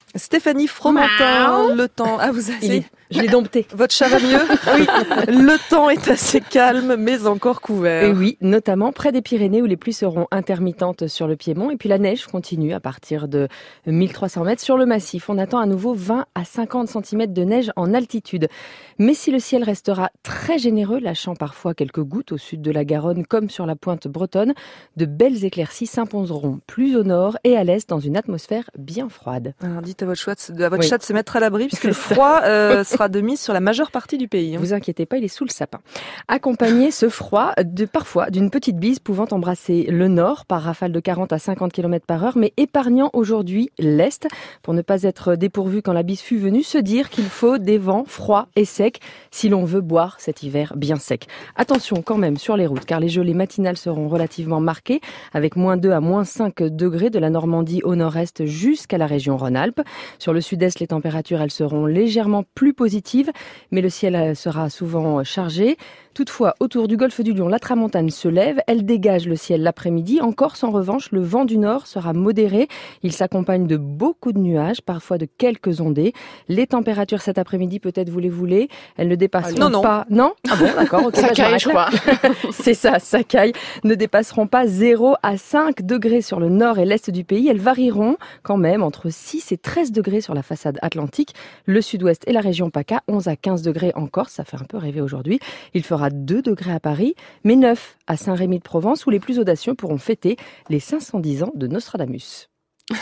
Stéphanie Fromentin, le temps... Ah, je l'ai dompté. Votre chat va mieux? Oui. Le temps est assez calme, mais encore couvert. Et oui, notamment près des Pyrénées où les pluies seront intermittentes sur le Piémont. Et puis la neige continue à partir de 1300 mètres sur le massif. On attend à nouveau 20 à 50 cm de neige en altitude. Mais si le ciel restera très généreux, lâchant parfois quelques gouttes au sud de la Garonne comme sur la pointe bretonne, de belles éclaircies s'imposeront plus au nord et à l'est dans une atmosphère bien froide. Alors dites à votre chat de se mettre à l'abri puisque le froid sera de mise sur la majeure partie du pays. Vous inquiétez pas, il est sous le sapin. Accompagné ce froid parfois d'une petite bise pouvant embrasser le nord par rafale de 40 à 50 km par heure, mais épargnant aujourd'hui l'est pour ne pas être dépourvu quand la bise fut venue, se dire qu'il faut des vents froids et secs si l'on veut boire cet hiver bien sec. Attention quand même sur les routes car les gelées matinales seront relativement marquées avec -2 à -5 degrés de la Normandie au nord-est jusqu'à la région Rhône-Alpes. Sur le sud-est, les températures elles seront légèrement plus positives, mais le ciel sera souvent chargé. Toutefois, autour du golfe du Lion, la tramontane se lève, elle dégage le ciel l'après-midi. En Corse, en revanche, le vent du nord sera modéré. Il s'accompagne de beaucoup de nuages, parfois de quelques ondées. Les températures cet après-midi, peut-être vous les voulez, elles ne dépasseront pas... Non. Ah bon, d'accord. Okay, ça caille, je crois. C'est ça, ça caille. Ne dépasseront pas 0 à 5 degrés sur le nord et l'est du pays. Elles varieront quand même entre 6 et 13 degrés sur la façade atlantique. Le sud-ouest et la région PACA, 11 à 15 degrés en Corse. Ça fait un peu rêver aujourd'hui. Il fera 2 degrés à Paris, mais 9 à Saint-Rémy-de-Provence, où les plus audacieux pourront fêter les 510 ans de Nostradamus.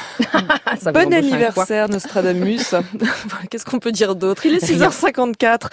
Bon anniversaire Nostradamus. Qu'est-ce qu'on peut dire d'autre? Il est 6h54.